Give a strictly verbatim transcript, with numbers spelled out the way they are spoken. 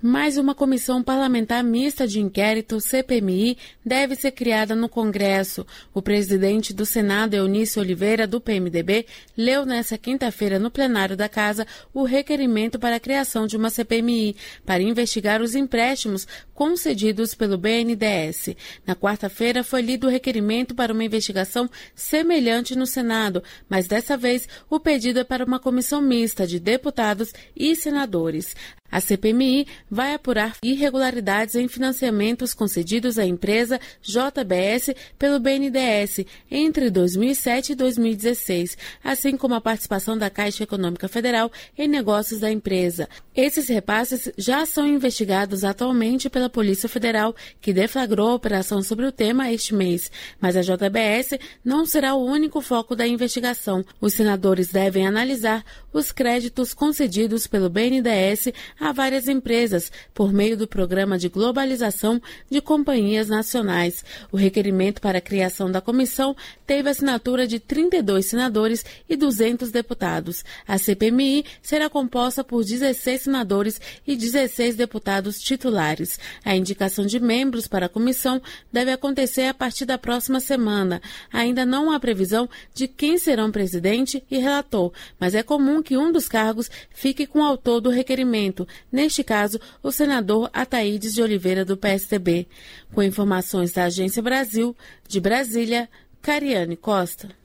Mais uma comissão parlamentar mista de inquérito, C P M I, deve ser criada no Congresso. O presidente do Senado, Eunício Oliveira, do P M D B, leu nesta quinta-feira no plenário da Casa o requerimento para a criação de uma C P M I para investigar os empréstimos concedidos pelo B N D E S. Na quarta-feira foi lido o requerimento para uma investigação semelhante no Senado, mas dessa vez o pedido é para uma comissão mista de deputados e senadores. A C P M I vai apurar irregularidades em financiamentos concedidos à empresa J B S pelo B N D E S entre dois mil e sete e dois mil e dezesseis, assim como a participação da Caixa Econômica Federal em negócios da empresa. Esses repasses já são investigados atualmente pela Polícia Federal, que deflagrou a operação sobre o tema este mês. Mas a J B S não será o único foco da investigação. Os senadores devem analisar os créditos concedidos pelo B N D E S a várias empresas, por meio do Programa de Globalização de Companhias Nacionais. O requerimento para a criação da comissão teve assinatura de trinta e dois senadores e duzentos deputados. A C P M I será composta por dezesseis senadores e dezesseis deputados titulares. A indicação de membros para a comissão deve acontecer a partir da próxima semana. Ainda não há previsão de quem serão presidente e relator, mas é comum que um dos cargos fique com o autor do requerimento, neste caso, o senador Ataídes de Oliveira, do P S D B. Com informações da Agência Brasil, de Brasília, Cariane Costa.